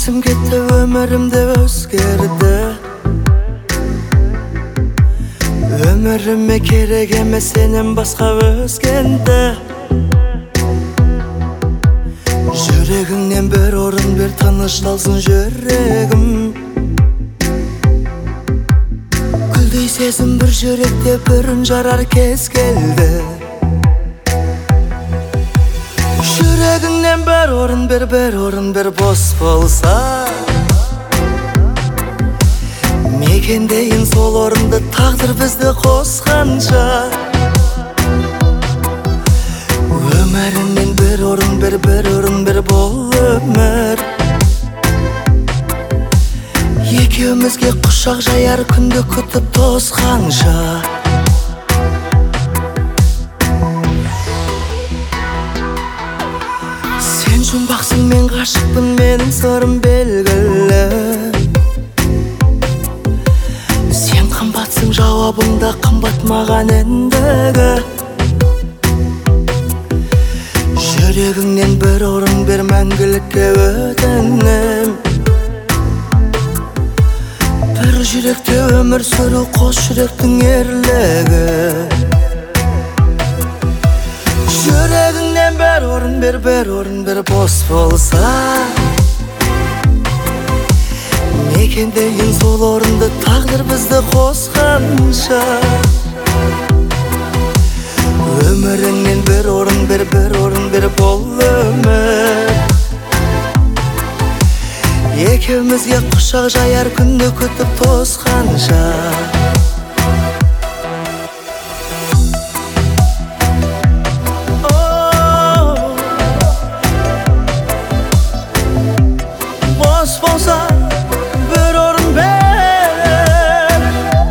Есім кетті, өмірімде өзгерді. Өміріме керек емес сенен басқа өзгенді. Жүрегіңнен бір орын бер, тынышталсын жүрегім. Гүлдей сезім бір жүректе, бір үн жарар кез келді. Жүрегіңнен бір орын бер, бір орын бер, бос болса. Мекендейін сол орынды, тағдыр бізді қосқанша. Өміріңнен бір орын бер, бір орын бер, бол өмір. Екеумізге құшақ жаяр күнді күтіп тосқанша. Сен жұмбақсың, мен ғашықпын, менің сырым белгілі. Сен қымбатсың, жауабың да қымбат маған ендігі. Жүрегіңнен бір орын бер, мәңгілікке өтінем. Бір жүректе өмір сүру, қос жүректің ерлігі. Жүрегіңнен бір орын бер, бір орын бер, бос болса. Мекендейін сол орынды, тағдыр бізді қосқанша. Өміріңнен бір орын бер, бір орын бер, бол өмір. Екеумізге құшақ жаяр күнді күтіп тосқанша. Бос болса бір орын бер,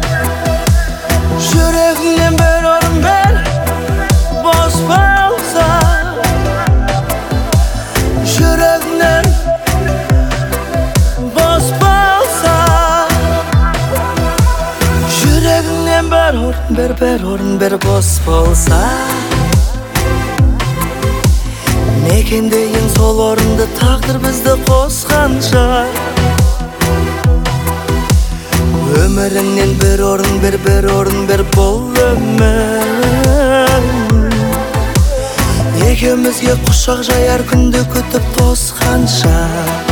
жүрегіңнен бір орын бер. Бос болса жүрегіңнен, бос болса жүрегіңнен бір орын бер, бір орын бер, бос болса. Мекендейін сол орынды, тағдыр бізді қосқанша. Өміріңнен бір орын бер, бір орын бер, бол өмір. Екеумізге құшақ жаяр күнді күтіп тосқанша.